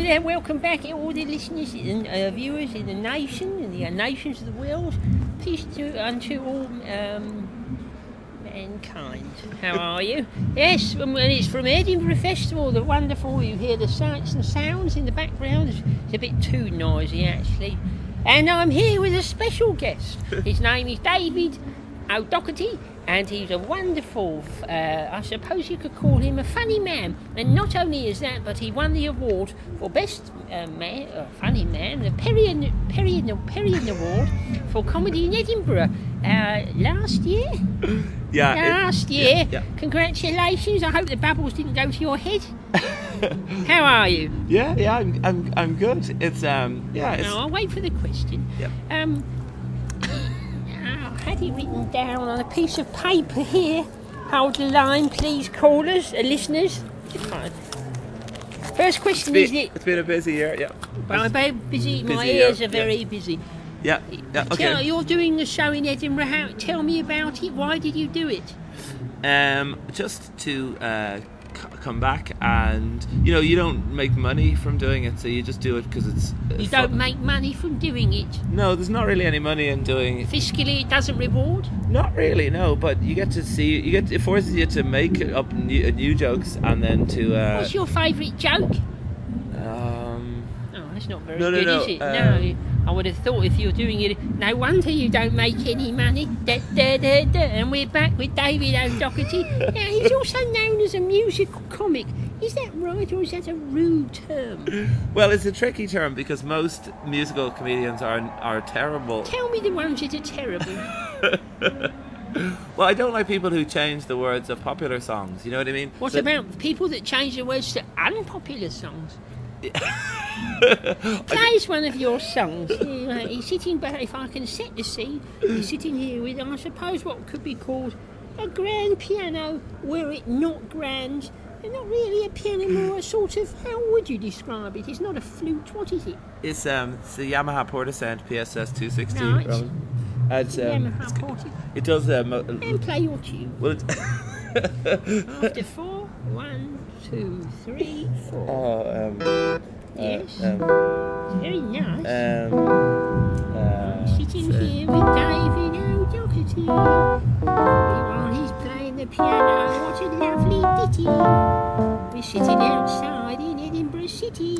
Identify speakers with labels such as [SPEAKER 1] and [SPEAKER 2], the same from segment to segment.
[SPEAKER 1] welcome back all the listeners and viewers in the nation and the nations of the world. Peace unto all mankind. How are you? Yes, and it's from Edinburgh Festival, the wonderful. You hear the sights and sounds in the background. It's a bit too noisy, actually. And I'm here with a special guest. His name is David O'Doherty, and he's a wonderful, I suppose you could call him a funny man. And not only is that, but he won the award for Best Funny Man, the Perrion Award for Comedy in Edinburgh last year. Last year. Yeah. Congratulations. I hope the bubbles didn't go to your head. How are you?
[SPEAKER 2] Yeah, I'm good. It's
[SPEAKER 1] I'll wait for the question.
[SPEAKER 2] Yep.
[SPEAKER 1] I had it written down on a piece of paper here. Hold the line, please, callers, listeners. First question is it?
[SPEAKER 2] It's been a busy year, yeah.
[SPEAKER 1] Well, I'm very busy. My ears are very busy.
[SPEAKER 2] Yeah. Okay.
[SPEAKER 1] You're doing a show in Edinburgh. Tell me about it. Why did you do it?
[SPEAKER 2] Just to come back, and you don't make money from doing it, so you just do it because it's
[SPEAKER 1] you don't fun. Make money from doing it?
[SPEAKER 2] No, there's not really any money in doing it.
[SPEAKER 1] Fiscally, it doesn't reward?
[SPEAKER 2] Not really, no, but you get to see, it forces you to make up new jokes, and then to
[SPEAKER 1] what's your favourite joke? That's not very good, is it? No, I would have thought if you're doing it, no wonder you don't make any money. And we're back with David O'Doherty. Now, he's also known as a musical comic. Is that right, or is that a rude term?
[SPEAKER 2] Well, it's a tricky term because most musical comedians are terrible.
[SPEAKER 1] Tell me the ones that are terrible.
[SPEAKER 2] Well, I don't like people who change the words of popular songs. You know what I mean?
[SPEAKER 1] What about people that change the words to unpopular songs? Plays one of your songs. He's sitting back. If I can set the scene, he's sitting here with, I suppose, what could be called a grand piano. Were it not grand, and not really a piano, more a sort of. How would you describe it? It's not a flute. What is it?
[SPEAKER 2] It's a Yamaha Portasount PSS 260.
[SPEAKER 1] Right.
[SPEAKER 2] It's
[SPEAKER 1] Yamaha Portasount.
[SPEAKER 2] It does.
[SPEAKER 1] And play your tune.
[SPEAKER 2] Well,
[SPEAKER 1] after 4, 1, 2, 3, 4. Yes. Very nice. Sitting here with David O'Doherty while he's playing the piano. What a lovely ditty. We're sitting outside in Edinburgh City,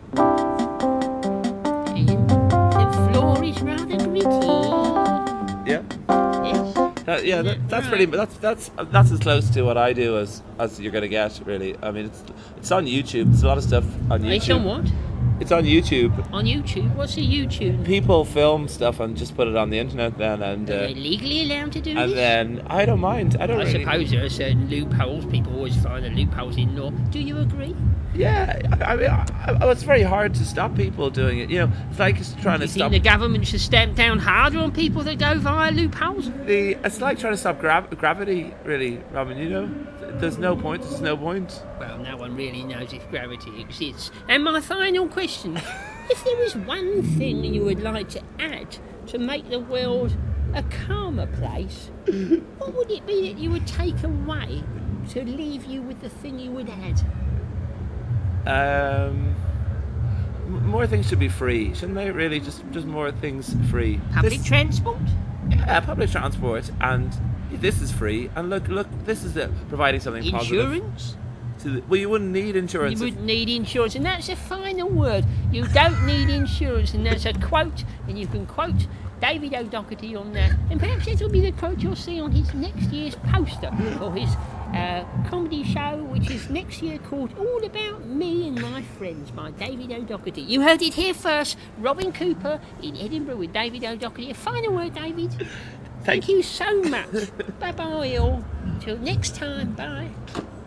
[SPEAKER 1] and the floor is rather gritty.
[SPEAKER 2] Yeah.
[SPEAKER 1] Yes.
[SPEAKER 2] That's pretty. That's as close to what I do as you're gonna get, really. I mean, it's on YouTube. There's a lot of stuff on YouTube.
[SPEAKER 1] It's on what?
[SPEAKER 2] It's on YouTube.
[SPEAKER 1] On YouTube? What's a YouTube?
[SPEAKER 2] People film stuff and just put it on the internet then, and
[SPEAKER 1] are they legally allowed to do this?
[SPEAKER 2] And then I don't mind. I
[SPEAKER 1] suppose there are certain loopholes. People always find the loopholes in law. Do you agree?
[SPEAKER 2] Yeah, I mean, it's very hard to stop people doing it. It's like trying to stop.
[SPEAKER 1] Do you think the government should stamp down harder on people that go via loopholes?
[SPEAKER 2] It's like trying to stop gravity, really, Robin. There's no point. There's no point.
[SPEAKER 1] Well, no one really knows if gravity exists. And my final question: if there was one thing you would like to add to make the world a calmer place, what would it be that you would take away to leave you with the thing you would add?
[SPEAKER 2] More things should be free, shouldn't they? Really, just more things free.
[SPEAKER 1] Public transport.
[SPEAKER 2] Yeah, public transport, and this is free. And look, this is providing something positive.
[SPEAKER 1] Insurance.
[SPEAKER 2] Well, you wouldn't need insurance.
[SPEAKER 1] You wouldn't need insurance, and that's a final word. You don't need insurance, and that's a quote, and you can quote David O'Doherty on that, and perhaps that will be the quote you'll see on his next year's poster for his comedy show, which is next year, called All About Me and My Friends by David O'Doherty. You heard it here first. Robin Cooper in Edinburgh with David O'Doherty. A final word, David. Thank you so much. Bye-bye all. Till next time. Bye.